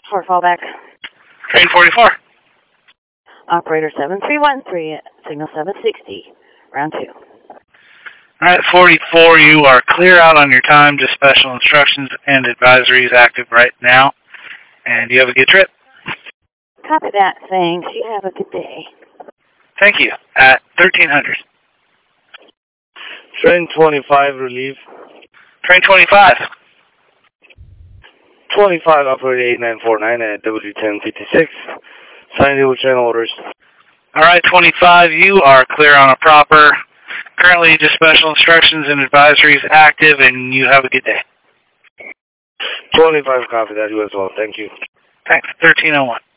For fallback. Train 44. Operator 7313, signal 760, round 2. Alright, 44, you are clear out on your time. Just special instructions and advisories active right now. And you have a good trip. Copy that. Thanks. You have a good day. Thank you. At 1300. Train 25, relief. Train 25. 25, operator 8949 at W1056. Signed with channel orders. Alright, 25, you are clear on a proper. Currently, just special instructions and advisories active, and you have a good day. 25, copy that, you as well. Thank you. Thanks. 1301.